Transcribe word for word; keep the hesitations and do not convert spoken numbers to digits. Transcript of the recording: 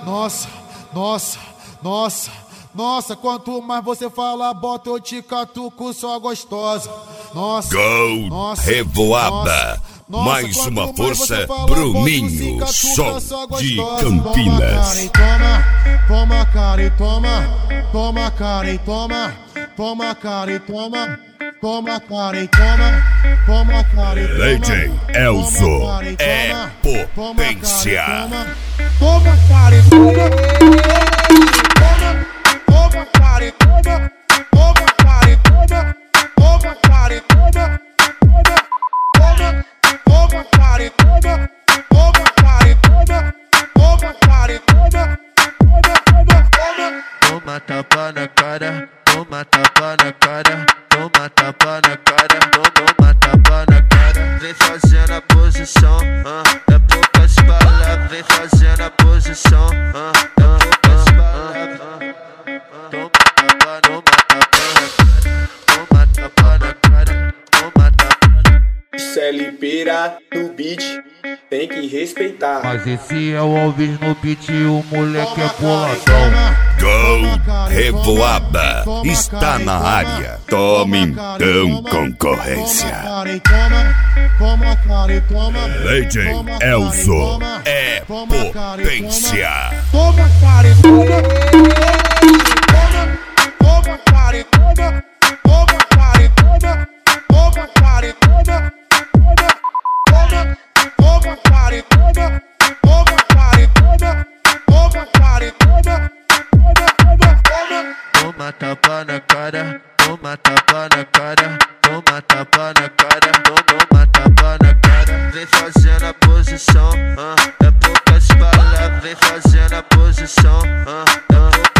Nossa, nossa, nossa, nossa, quanto mais você fala, bota eu te catuco, só gostosa. Nossa, Gol, nossa, Revoada. Nossa, mais nossa, uma força fala, pro bota Ninho, catuca, som só de gostosa. Campinas. Toma cara e toma, toma cara e toma, toma cara e toma, toma cara e toma, toma cara e toma. Legend Elzo é potência. Toma cara e toma, toma cara e toma, toma cara e toma, toma cara e toma, toma cara e toma, toma cara e toma, toma cara e toma. Toma tapa na cara, toma tapa na cara, toma tapa na cara, toma tapa na cara. Vem fazendo a posição, ah, é poucas palavras. Vem fazendo a posição, ah, é poucas palavras. Toma tapa, toma tapa na cara, toma tapa na cara. Isso é lipeira no beat, tem que respeitar. Mas esse é o Alves no beat, o moleque é boladão. Gol, Revoada está na área. Tome então concorrência. Legend Elzo é potência. Toma cara e toma, toma cara e toma, toma cara e toma, toma cara e toma, toma cara e toma, toma cara e toma, toma cara e toma. Toma tapa na cara, toma tapa na cara, toma tapa na cara, toma tapa na cara. Vem fazendo a posição, ah, é poucas palavras. Vem fazendo a posição, ah, é poucas